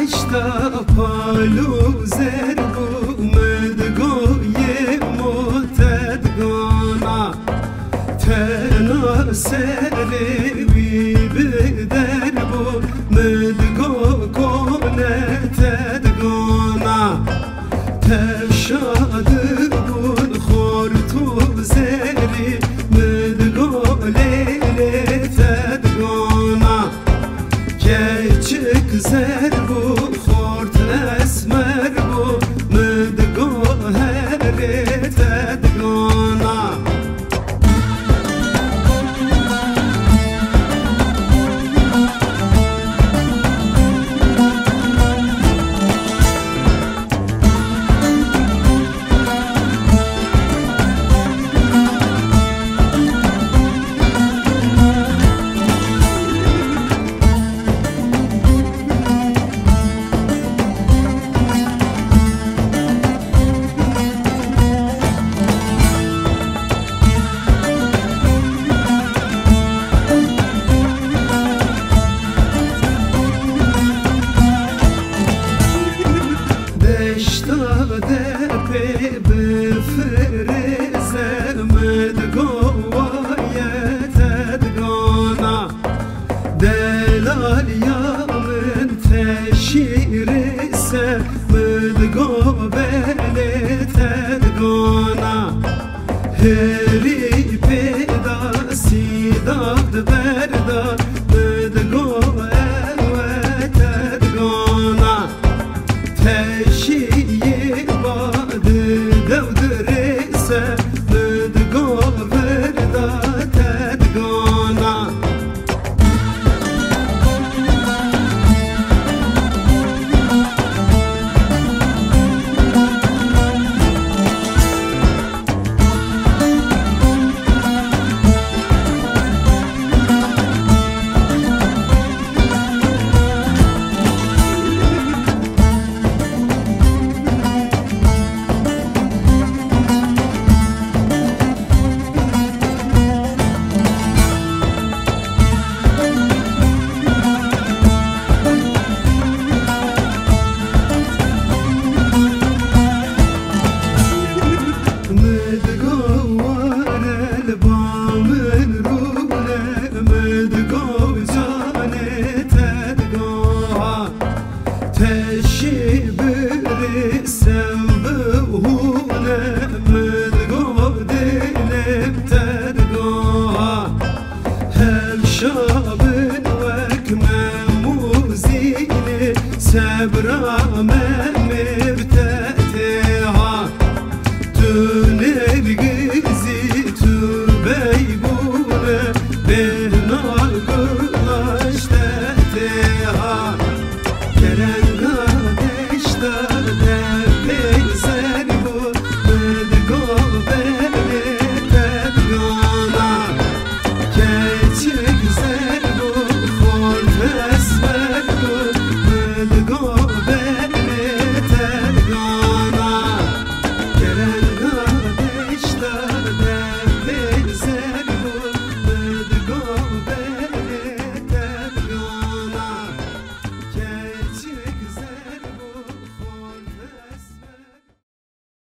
دشتا پالو زر مدگوی متدگانا تنا سری بی بدر بو مدگو کنه تدگانا تشاد بون خور تو زری مدگو لیلی تدگانا keçik zer bu xort esmer bu mdgo heret edgana Delal yağmın teşirse mdgo beli tedgana heri peda sidad berda mdgo evet tedgana teşiyi badı devdrese mdgo berda tedgana teşibiri sevbuhune mdgo dilip tedgoha hel şabın vek memuzini sebra